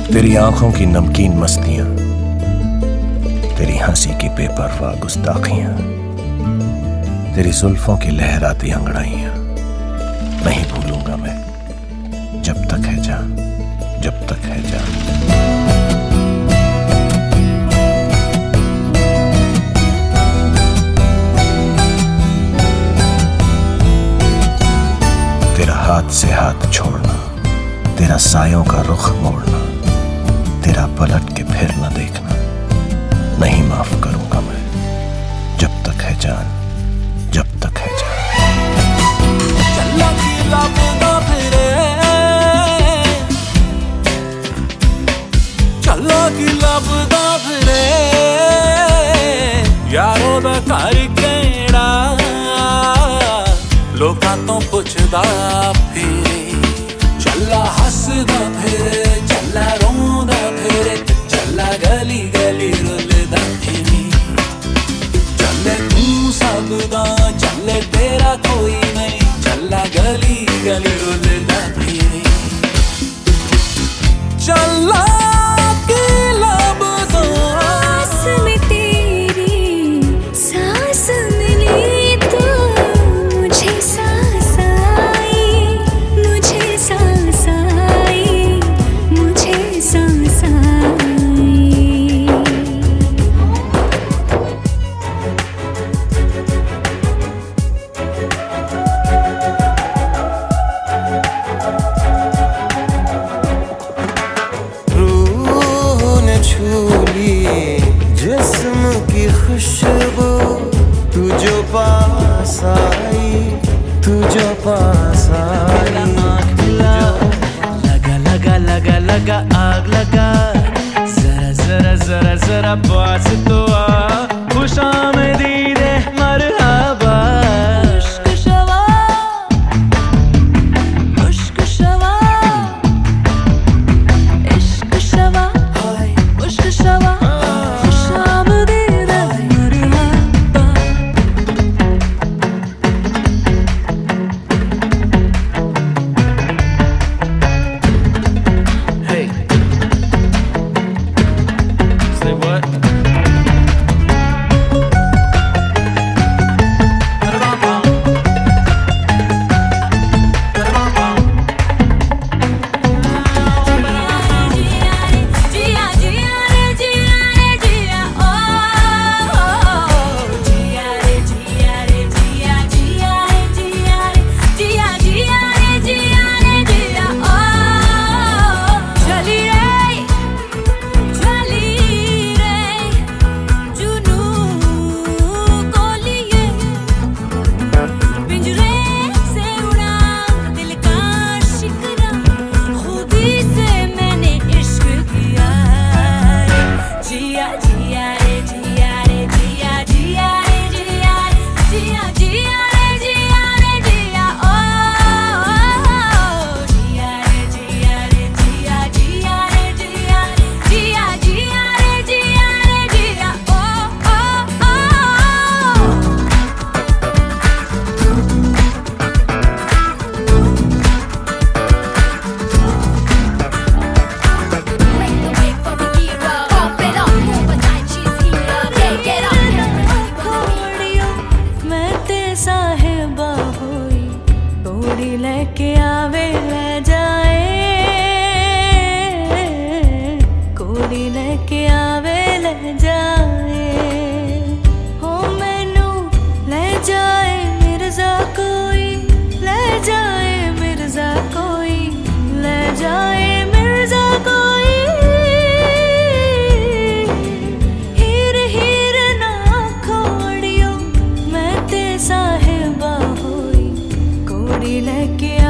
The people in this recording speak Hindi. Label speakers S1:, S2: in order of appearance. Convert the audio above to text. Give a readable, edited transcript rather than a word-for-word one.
S1: तेरी आंखों की नमकीन मस्तियां, तेरी हंसी की बेपरवाह गुस्ताखियां, तेरी जुल्फों की लहराती अंगड़ाइयां नहीं भूलूंगा मैं, जब तक है जान, जब तक है जान। तेरा हाथ से हाथ छोड़ना, तेरा सायों का रुख मोड़ना, तेरा पलट के फिर न देखना नहीं माफ करूंगा मैं, जब तक है जान, जब तक है जान।
S2: चला की लभदा फिरे, चला की लभदा फिरे, यारों दा घर केड़ा, लोकां तो पुछदा फिरे। चला हसदा फिरे, चला रोंदा फिरे, चला गली गली रुलदा फिरे। चले तू सबदा, चले तेरा कोई नहीं, चला गली गली रुलदा फिरे। चला की लभदा
S3: सांस में तेरी सांस मिली तो मुझे सांस आई, मुझे सांस आई, मुझे सांस आई।
S4: जिस्म की खुशबू तू जो पास आई, तू जो पास आई। लगा लगा लगा लगा आग लगा, जरा जरा जरा जरा पास तो आ, खुश आमदीद मरहबा।
S3: लेके आवे ले जाए, कोड़ी लेके आवे ले जाए, हो मैनू ले जाए मिर्जा कोई, ले जाए मिर्जा कोई, ले जाए मिर्जा कोई। हीर हीर ना खोड़ियो मैं ते साहिबा होई, कोड़ी लेके